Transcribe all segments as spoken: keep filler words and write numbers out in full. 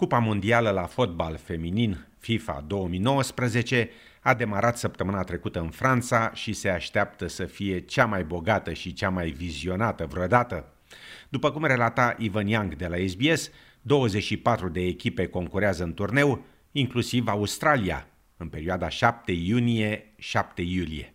Cupa mondială la fotbal feminin FIFA două mii nouăsprezece a demarat săptămâna trecută în Franța și se așteaptă să fie cea mai bogată și cea mai vizionată vreodată. După cum relata Ivan Young de la S B S, douăzeci și patru de echipe concurează în turneu, inclusiv Australia, în perioada șapte iunie - șapte iulie.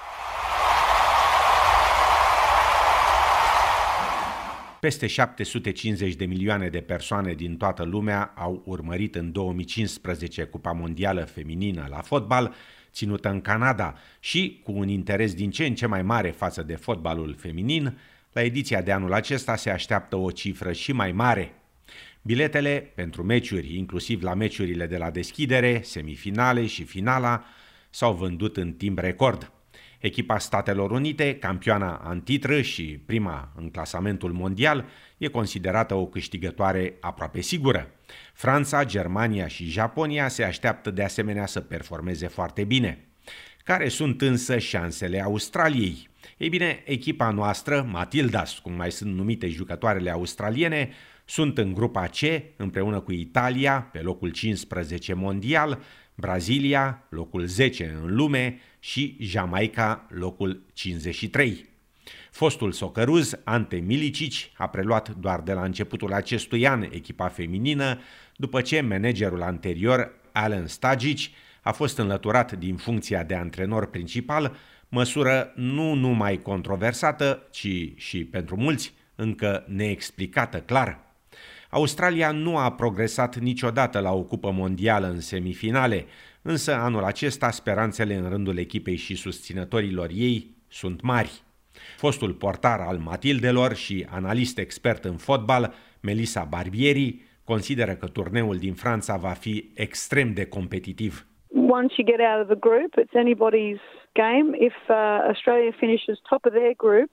Peste șapte sute cincizeci de milioane de persoane din toată lumea au urmărit în două mii cincisprezece Cupa Mondială Feminină la fotbal, ținută în Canada, și, cu un interes din ce în ce mai mare față de fotbalul feminin, la ediția de anul acesta se așteaptă o cifră și mai mare. Biletele pentru meciuri, inclusiv la meciurile de la deschidere, semifinale și finala, s-au vândut în timp record. Echipa Statelor Unite, campioana în titră și prima în clasamentul mondial, e considerată o câștigătoare aproape sigură. Franța, Germania și Japonia se așteaptă de asemenea să performeze foarte bine. Care sunt însă șansele Australiei? Ei bine, echipa noastră, Matildas, cum mai sunt numite jucătoarele australiene, sunt în grupa C, împreună cu Italia, pe locul cincisprezece mondial, Brazilia, locul zece în lume, și Jamaica, locul cincizeci și trei. Fostul socăruz, Ante Milicic, a preluat doar de la începutul acestui an echipa feminină, după ce managerul anterior, Alen Stagic, a fost înlăturat din funcția de antrenor principal, măsură nu numai controversată, ci și pentru mulți încă neexplicată clar. Australia nu a progresat niciodată la o cupă mondială în semifinale, însă anul acesta speranțele în rândul echipei și susținătorilor ei sunt mari. Fostul portar al Matildelor și analist expert în fotbal, Melissa Barbieri, consideră că turneul din Franța va fi extrem de competitiv. Once you get out of the group, it's anybody's game. If uh, Australia finishes top of their group,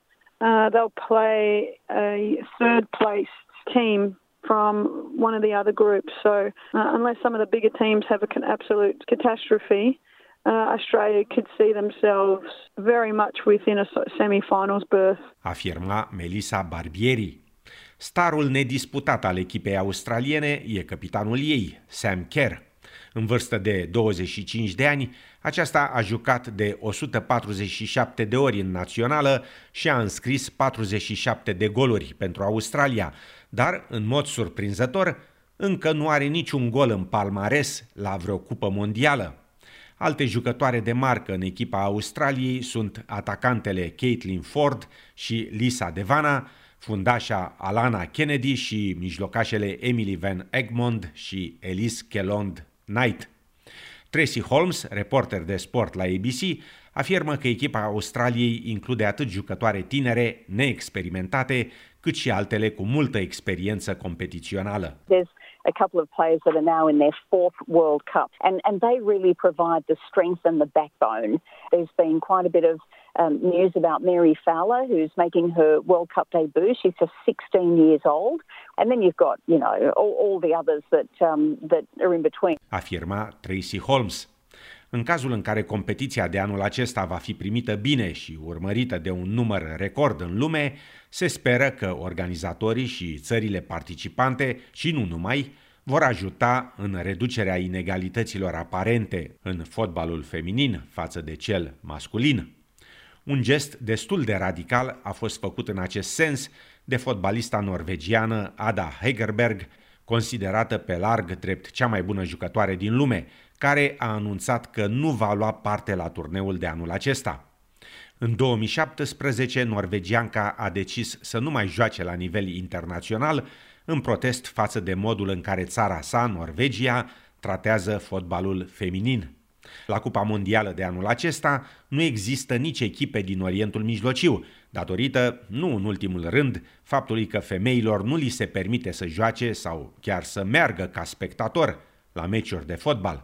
uh, they'll play a third place team from one of the other groups. So uh, unless some of the bigger teams have an absolute catastrophe, uh, Australia could see themselves very much within a semi-finals berth. Afirma Melissa Barbieri. Starul nedisputat al echipei australiene e capitanul ei, Sam Kerr. În vârstă de douăzeci și cinci de ani, aceasta a jucat de o sută patruzeci și șapte de ori în națională și a înscris patruzeci și șapte de goluri pentru Australia, dar, în mod surprinzător, încă nu are niciun gol în palmares la vreo cupă mondială. Alte jucătoare de marcă în echipa Australiei sunt atacantele Caitlin Ford și Lisa Devana, fundașa Alana Kennedy și mijlocașele Emily Van Egmond și Elise Kellond Knight. Tracy Holmes, reporter de sport la A B C, afirmă că echipa Australiei include atât jucătoare tinere, neexperimentate, cât și altele cu multă experiență competițională. There's a couple of players that are now in their fourth World Cup, and, and they really provide the strength and the backbone. There's been quite a bit of um, news about Mary Fowler, who's making her World Cup debut. She's just sixteen years old. And then you've got, you know, all, all the others that, um, that are in between. Afirma Tracy Holmes. În cazul în care competiția de anul acesta va fi primită bine și urmărită de un număr record în lume, se speră că organizatorii și țările participante, și nu numai, vor ajuta în reducerea inegalităților aparente în fotbalul feminin față de cel masculin. Un gest destul de radical a fost făcut în acest sens de fotbalista norvegiană Ada Hegerberg, considerată pe larg drept cea mai bună jucătoare din lume, care a anunțat că nu va lua parte la turneul de anul acesta. În două mii șaptesprezece, norvegianca a decis să nu mai joace la nivel internațional, în protest față de modul în care țara sa, Norvegia, tratează fotbalul feminin. La Cupa Mondială de anul acesta nu există nici echipe din Orientul Mijlociu, datorită, nu în ultimul rând, faptului că femeilor nu li se permite să joace sau chiar să meargă ca spectator la meciuri de fotbal.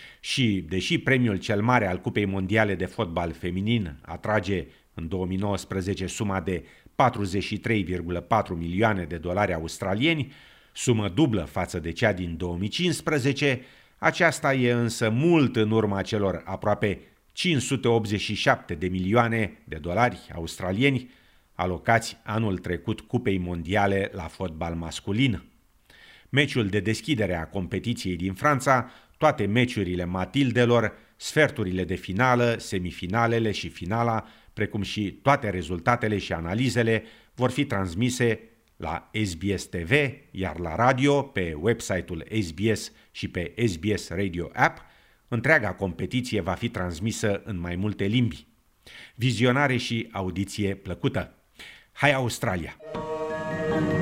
Și, deși premiul cel mare al Cupei Mondiale de Fotbal Feminin atrage în două mii nouăsprezece suma de patruzeci și trei virgulă patru milioane de dolari australieni, sumă dublă față de cea din două mii cincisprezece, aceasta e însă mult în urma celor aproape cinci sute optzeci și șapte de milioane de dolari australieni alocați anul trecut Cupei Mondiale la fotbal masculin. Meciul de deschidere a competiției din Franța, toate meciurile Matildelor, sferturile de finală, semifinalele și finala, precum și toate rezultatele și analizele vor fi transmise la S B S T V, iar la radio, pe website-ul S B S și pe S B S Radio App, întreaga competiție va fi transmisă în mai multe limbi. Vizionare și audiție plăcută! Hai Australia!